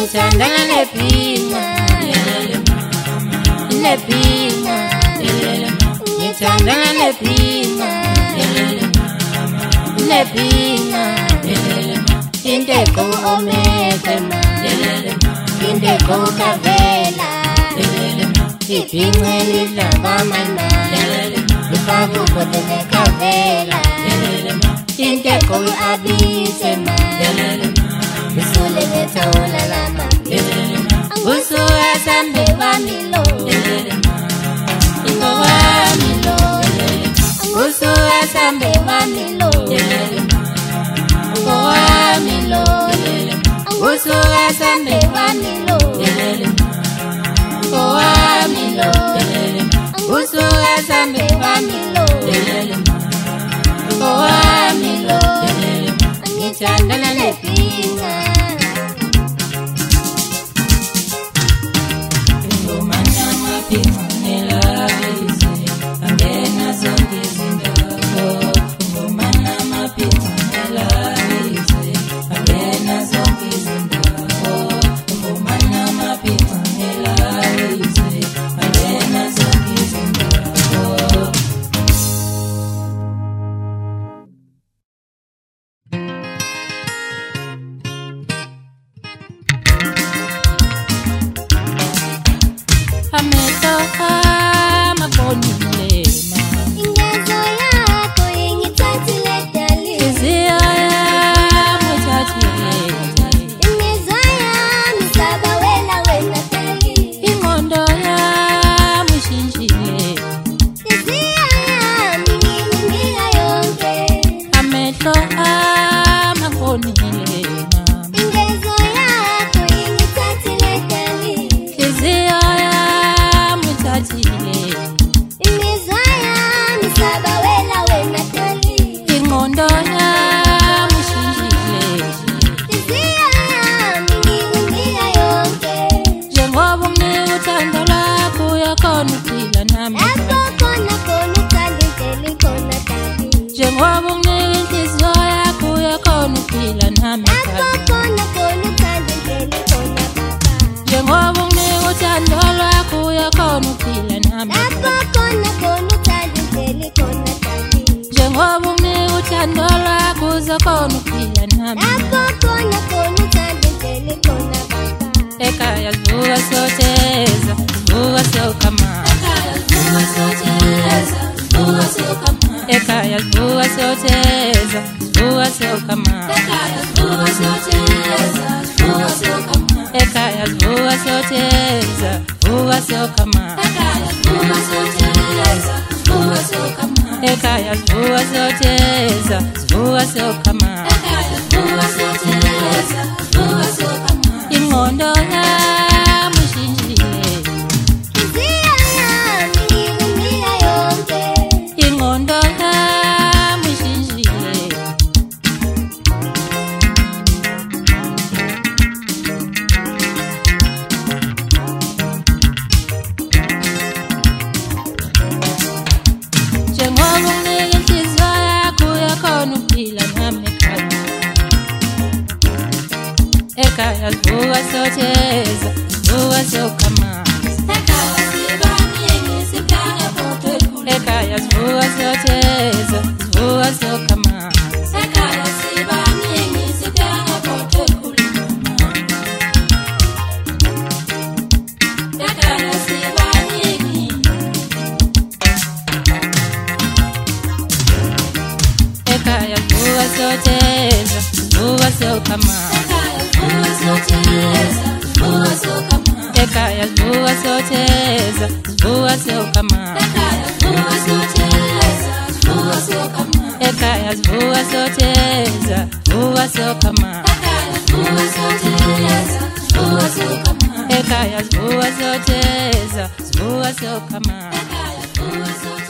ngithandana nepina nepina ngithandana nepina nepina indeko omeke indeko kavela ipinwe lidlava mana ifavu kote kavela indeko abise ma isule netaula lama usu asambe wa milo ingo wa milo usu asambe wa milo ingo wa milo usu asambe wa milo ingo wa milo usu asambe wa milo ingo wa milo ngithandana nepina Ekaya zvuwa zoteza, zvuwa sokama.